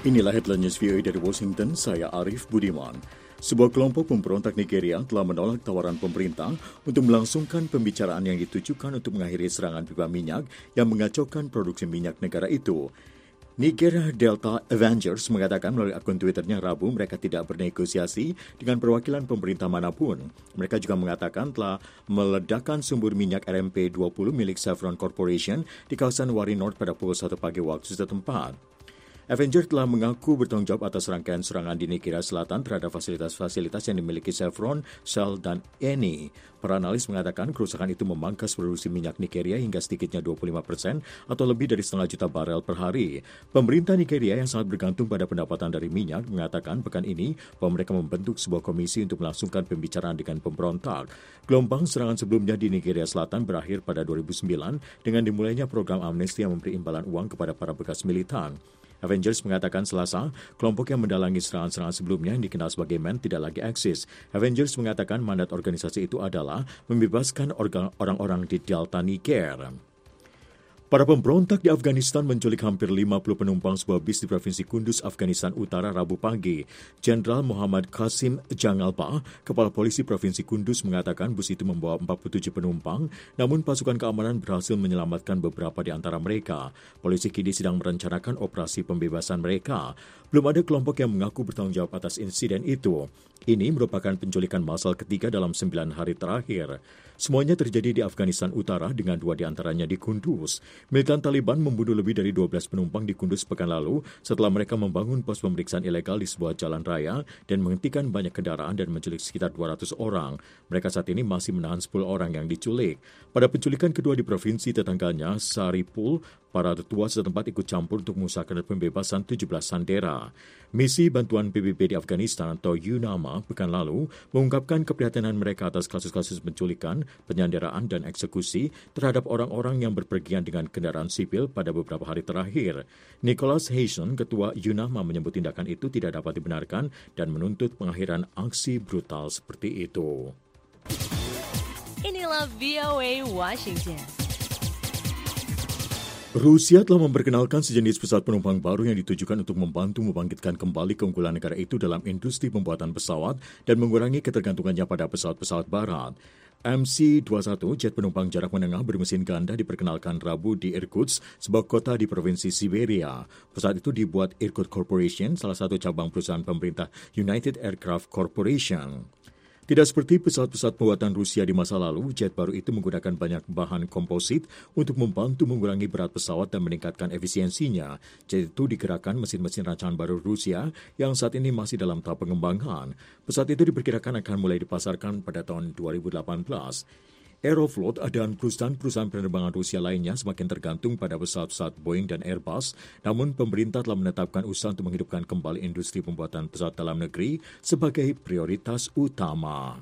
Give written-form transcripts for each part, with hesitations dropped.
Inilah headline news VOA dari Washington, saya Arif Budiman. Sebuah kelompok pemberontak Nigeria telah menolak tawaran pemerintah untuk melangsungkan pembicaraan yang ditujukan untuk mengakhiri serangan pipa minyak yang mengacaukan produksi minyak negara itu. Niger Delta Avengers mengatakan melalui akun Twitternya Rabu mereka tidak bernegosiasi dengan perwakilan pemerintah manapun. Mereka juga mengatakan telah meledakkan sumber minyak RMP-20 milik Chevron Corporation di kawasan Warri North pada pukul 1 pagi waktu setempat. Avenger telah mengaku bertanggung jawab atas rangkaian serangan di Nigeria Selatan terhadap fasilitas-fasilitas yang dimiliki Chevron, Shell, dan Eni. Para analis mengatakan kerusakan itu memangkas produksi minyak Nigeria hingga sedikitnya 25% atau lebih dari setengah juta barel per hari. Pemerintah Nigeria yang sangat bergantung pada pendapatan dari minyak mengatakan pekan ini bahwa mereka membentuk sebuah komisi untuk melangsungkan pembicaraan dengan pemberontak. Gelombang serangan sebelumnya di Nigeria Selatan berakhir pada 2009 dengan dimulainya program amnesti yang memberi imbalan uang kepada para bekas militan. Avengers mengatakan Selasa, kelompok yang mendalangi serangan-serangan sebelumnya yang dikenal sebagai MEN tidak lagi eksis. Avengers mengatakan mandat organisasi itu adalah membebaskan orang-orang di Delta Niger. Para pemberontak di Afghanistan menculik hampir 50 penumpang sebuah bis di Provinsi Kunduz, Afghanistan Utara, Rabu pagi. Jenderal Muhammad Qasim Jangalpa, Kepala Polisi Provinsi Kunduz, mengatakan bus itu membawa 47 penumpang, namun pasukan keamanan berhasil menyelamatkan beberapa di antara mereka. Polisi kini sedang merencanakan operasi pembebasan mereka. Belum ada kelompok yang mengaku bertanggung jawab atas insiden itu. Ini merupakan penculikan massal ketiga dalam 9 hari terakhir. Semuanya terjadi di Afghanistan Utara dengan 2 di antaranya di Kunduz. Militan Taliban membunuh lebih dari 12 penumpang di Kunduz pekan lalu setelah mereka membangun pos pemeriksaan ilegal di sebuah jalan raya dan menghentikan banyak kendaraan dan menculik sekitar 200 orang. Mereka saat ini masih menahan 10 orang yang diculik. Pada penculikan kedua di provinsi tetangganya, Saripul, para tetua setempat ikut campur untuk mengusahakan pembebasan 17 sandera. Misi Bantuan PBB di Afghanistan atau UNAMA pekan lalu mengungkapkan keprihatinan mereka atas kasus-kasus penculikan, penyanderaan, dan eksekusi terhadap orang-orang yang berpergian dengan kendaraan sipil pada beberapa hari terakhir. Nicholas Hayson, ketua UNAMA, menyebut tindakan itu tidak dapat dibenarkan dan menuntut pengakhiran aksi brutal seperti itu. Inilah VOA Washington. Rusia telah memperkenalkan sejenis pesawat penumpang baru yang ditujukan untuk membantu membangkitkan kembali keunggulan negara itu dalam industri pembuatan pesawat dan mengurangi ketergantungannya pada pesawat-pesawat barat. MC-21, jet penumpang jarak menengah bermesin ganda, diperkenalkan Rabu di Irkutsk, sebuah kota di provinsi Siberia. Pesawat itu dibuat Irkut Corporation, salah satu cabang perusahaan pemerintah United Aircraft Corporation. Tidak seperti pesawat-pesawat buatan Rusia di masa lalu, jet baru itu menggunakan banyak bahan komposit untuk membantu mengurangi berat pesawat dan meningkatkan efisiensinya. Jet itu digerakkan mesin-mesin rancangan baru Rusia yang saat ini masih dalam tahap pengembangan. Pesawat itu diperkirakan akan mulai dipasarkan pada tahun 2018. Aeroflot dan perusahaan-perusahaan penerbangan Rusia lainnya semakin tergantung pada pesawat-pesawat Boeing dan Airbus, namun pemerintah telah menetapkan usaha untuk menghidupkan kembali industri pembuatan pesawat dalam negeri sebagai prioritas utama.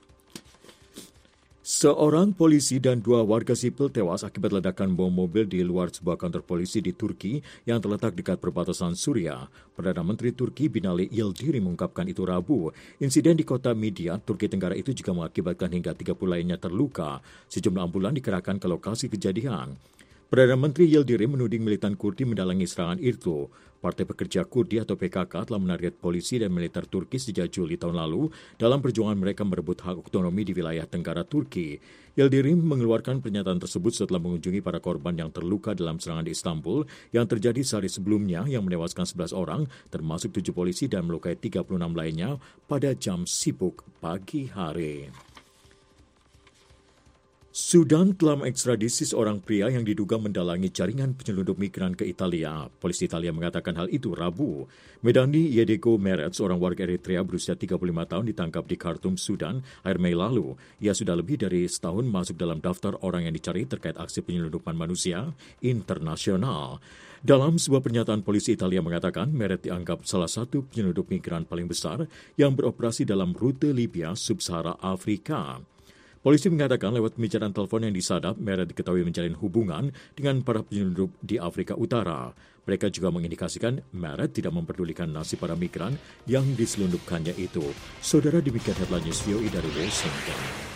Seorang polisi dan 2 warga sipil tewas akibat ledakan bom mobil di luar sebuah kantor polisi di Turki yang terletak dekat perbatasan Suriah. Perdana Menteri Turki Binali Yildirim mengungkapkan itu Rabu. Insiden di kota Midyat, Turki Tenggara itu juga mengakibatkan hingga 30 lainnya terluka. Sejumlah ambulan dikerahkan ke lokasi kejadian. Perdana Menteri Yildirim menuding militan Kurdi mendalangi serangan itu. Partai Pekerja Kurdi atau PKK telah menarget polisi dan militer Turki sejak Juli tahun lalu dalam perjuangan mereka merebut hak otonomi di wilayah tenggara Turki. Yildirim mengeluarkan pernyataan tersebut setelah mengunjungi para korban yang terluka dalam serangan di Istanbul yang terjadi sehari sebelumnya yang menewaskan 11 orang, termasuk 7 polisi dan melukai 36 lainnya pada jam sibuk pagi hari. Sudan telah mengekstradisi seorang pria yang diduga mendalangi jaringan penyelundup migran ke Italia. Polisi Italia mengatakan hal itu Rabu. Medani Yedego Meret, seorang warga Eritrea berusia 35 tahun, ditangkap di Khartoum, Sudan, akhir Mei lalu. Ia sudah lebih dari setahun masuk dalam daftar orang yang dicari terkait aksi penyelundupan manusia internasional. Dalam sebuah pernyataan, polisi Italia mengatakan Meret dianggap salah satu penyelundup migran paling besar yang beroperasi dalam rute Libya, Sub-Sahara Afrika. Polisi mengatakan lewat pembicaraan telepon yang disadap, Meret diketahui menjalin hubungan dengan para penyelundup di Afrika Utara. Mereka juga mengindikasikan Meret tidak memperdulikan nasib para migran yang diselundupkannya itu. Saudara, demikian headline news VOA dari Washington.